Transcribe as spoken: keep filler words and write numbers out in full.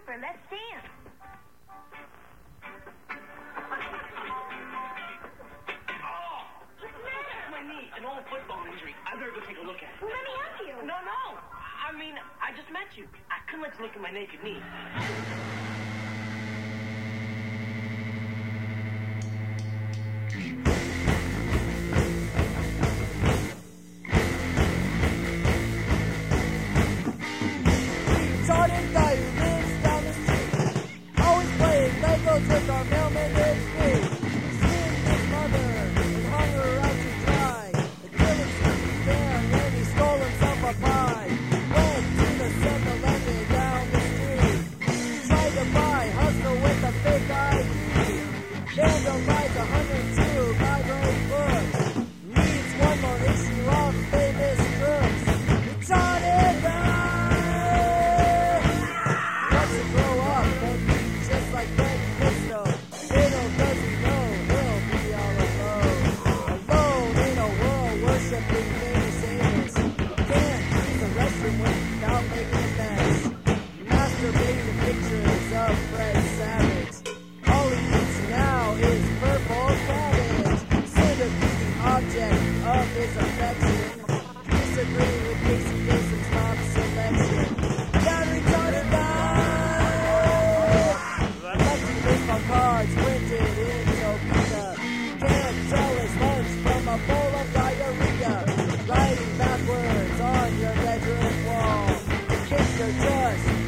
for Let's Dance. Oh! It's my knee, an old football injury. I better go take a look at it. Well, let me help you. No, no. I mean, I just met you. I couldn't let you look at my naked knee. Retarded guy who lives down the street, always playing Legos with our mailman H P. Skinned his mother and hung her out to dry. The killing street began and he stole himself a pie. Went to the seven eleven down the street. Tried to buy hustle with a fake I D. Vandalized one hundred two library books. Reads one more issue of famous crooks. Retarded guy! Grow up and be just like Ben Cristo. Little does he know he'll be all alone. Alone in a world worshipping famous Amos. Can't use the restroom without making a mess. Masturbating to pictures of Fred Savage. All he eats now is purple cabbage. Soon to be the object of his affection. Disagreeing with Casey Kasem's top selection. That retarded guy! Cards printed in Topeka. Can't tell his lunch from a bowl of diarrhea. Writing backwards on your bedroom wall. Kids are just